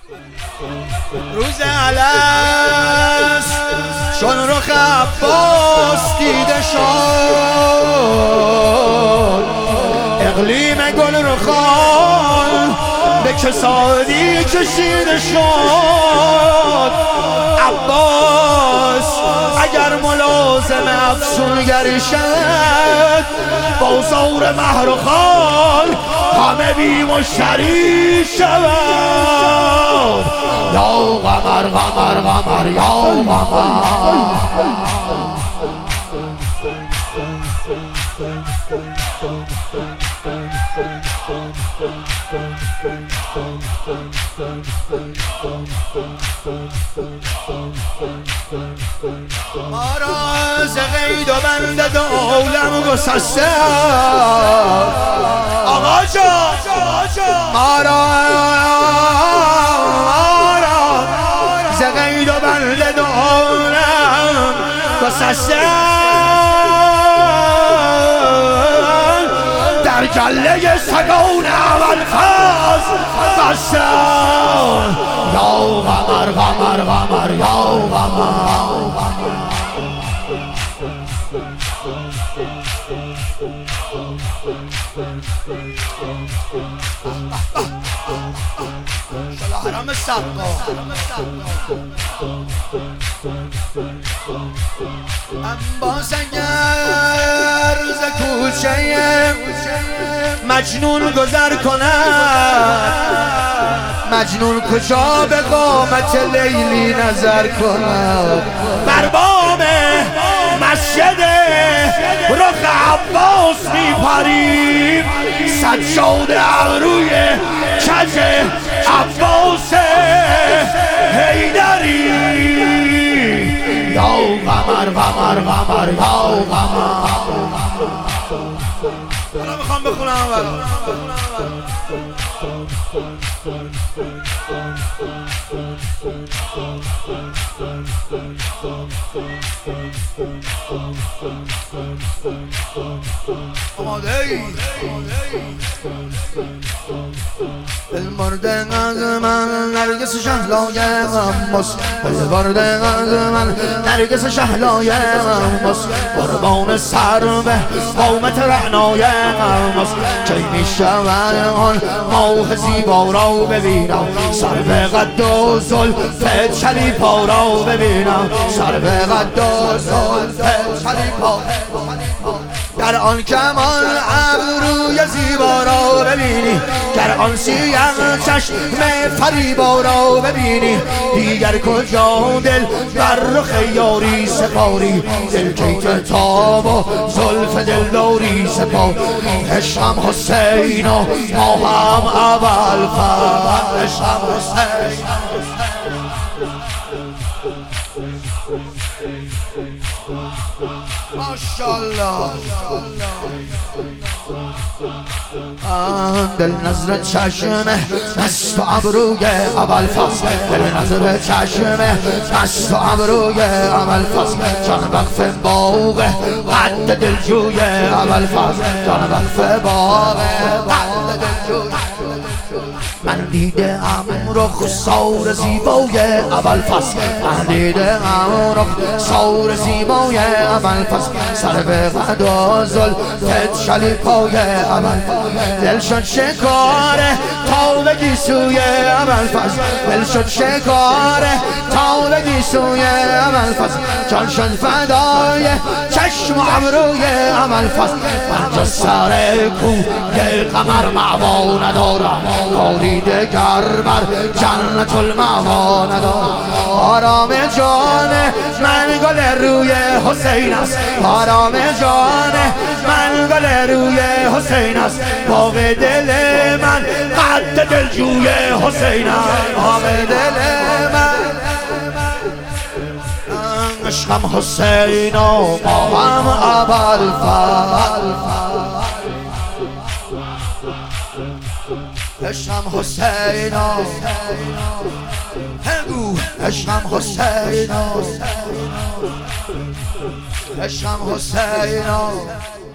روز الست چون رخ عباس دیده شد، اقلیم گل رخان به کسادی کشیده شد. عباس اگر ملازم افسونگری شد، بازار مهر و خال همه بی مشتری شود. یا قمر قمر قمر یا قمر، ما را ز قید و بند دولم گسسته، آقا جان ما را ز قید و بند دولم گسسته، در گله سگان اول فاز بسته. یا قمر قمر قمر یا قمر، حرم سقا انباز اگر ز کوچه مجنون گذر کند، مجنون کجا به قامت لیلی نظر کند. بر بام مسجد رخ عباس میپریم، سجاده ابروی کج عباس حیدری. یا قمر قمر قمر یا قمر، حالا میخوام بخونم آماده ای المرده از من نرگس شهلای غماس، المرده از من نرگس شهلای غماس، قربان سر به قامت رعنای غماس. کی میشود آن ماه زیبا را ببینم، سر به قد و زلف چلیپا را ببینم، سر به قد و زلف چلیپا. در آن کمان ابروی زیبا را ببینی، گر آن سیه چشم فریبا را ببینی، دیگر کجا دل بر رخ یاری سپاری، دل کی تاب و زلف دلداری سپار. عشقم حسین و ما هم اول فرد، عشقم حسین ماشاءالله. دل نظر چشمه مست و ابروی اول فصل، دل نظر چشمه مست و ابروی اول فصل، جان وقف باغ قد دلجوی اول فصل، جان وقف باغ قد دلجوی. من دیده ام رخ سار زیبای اول فصل، من دیده ام رخ سار زیبای اول فصل، سر به قد و زلفت شلیپای اول فصل. دل شد شکاره تا بگی سوی اول فصل، دل شد شکاره تا بگی سوی اول فصل، جان شد فدای چشم و ابروی اول فصل. من جز سر کوی قمر معوا ندارم، کاری دگر بر جنت المأوا ندارم. آرام جان من گل روی حسین است، آرام جان من گل روی حسین است، باغ دل من قد دلجوی حسین است، باغ دل من عشقم حسین و ما هم اول فرد. عشقم حسین هگو، عشقم حسین، عشقم حسین.